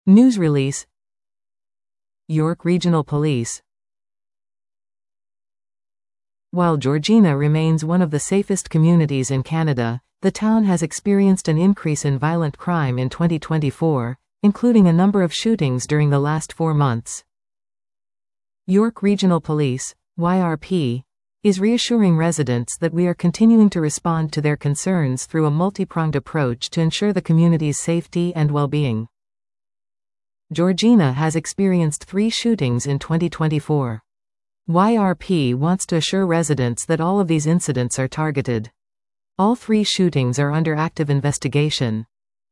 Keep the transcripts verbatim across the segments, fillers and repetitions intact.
News release. York Regional Police. While Georgina remains one of the safest communities in Canada, the town has experienced an increase in violent crime in twenty twenty-four, including a number of shootings during the last four months. York Regional Police, Y R P, is reassuring residents that we are continuing to respond to their concerns through a multi-pronged approach to ensure the community's safety and well-being. Georgina has experienced three shootings in twenty twenty-four. Y R P wants to assure residents that all of these incidents are targeted. All three shootings are under active investigation.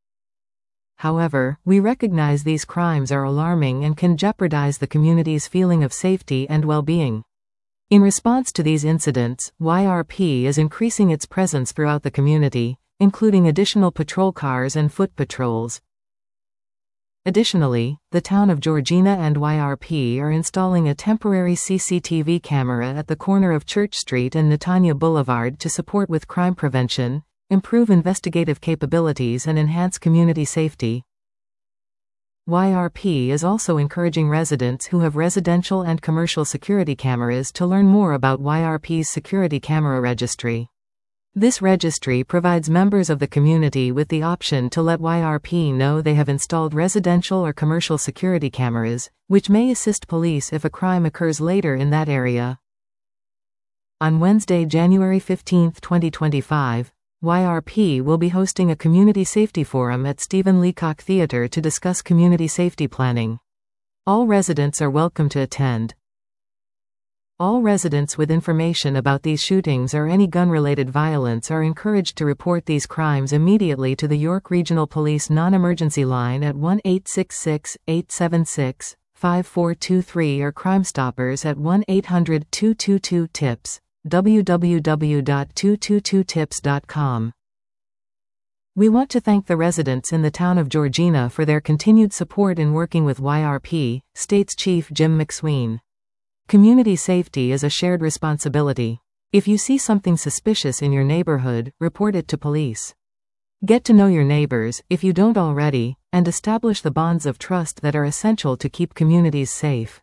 However, we recognize these crimes are alarming and can jeopardize the community's feeling of safety and well-being. In response to these incidents, Y R P is increasing its presence throughout the community, including additional patrol cars and foot patrols. Additionally, the town of Georgina and Y R P are installing a temporary C C T V camera at the corner of Church Street and Netanya Boulevard to support with crime prevention, improve investigative capabilities and enhance community safety. Y R P is also encouraging residents who have residential and commercial security cameras to learn more about Y R P's security camera registry. This registry provides members of the community with the option to let Y R P know they have installed residential or commercial security cameras, which may assist police if a crime occurs later in that area. On Wednesday, January fifteenth, twenty twenty-five, Y R P will be hosting a community safety forum at Stephen Leacock Theatre to discuss community safety planning. All residents are welcome to attend. All residents with information about these shootings or any gun-related violence are encouraged to report these crimes immediately to the York Regional Police non-emergency line at one eight six six, eight seven six, five four two three or Crime Stoppers at one eight hundred, two two two, TIPS, w w w dot two two two tips dot com. We want to thank the residents in the town of Georgina for their continued support in working with Y R P, states Chief Jim McSween. Community safety is a shared responsibility. If you see something suspicious in your neighborhood, report it to police. Get to know your neighbors, if you don't already, and establish the bonds of trust that are essential to keep communities safe.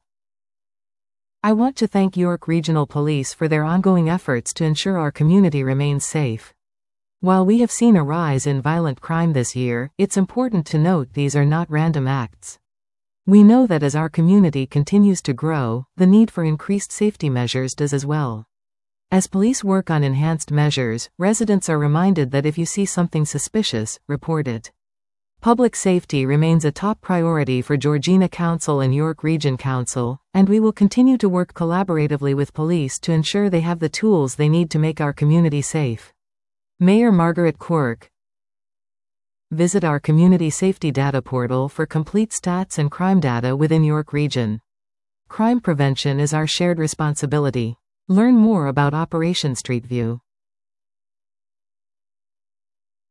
I want to thank York Regional Police for their ongoing efforts to ensure our community remains safe. While we have seen a rise in violent crime this year, it's important to note these are not random acts. We know that as our community continues to grow, the need for increased safety measures does as well. As police work on enhanced measures, residents are reminded that if you see something suspicious, report it. Public safety remains a top priority for Georgina Council and York Region Council, and we will continue to work collaboratively with police to ensure they have the tools they need to make our community safe. Mayor Margaret Quirk. Visit our Community Safety Data Portal for complete stats and crime data within York Region. Crime prevention is our shared responsibility. Learn more about Operation Street View.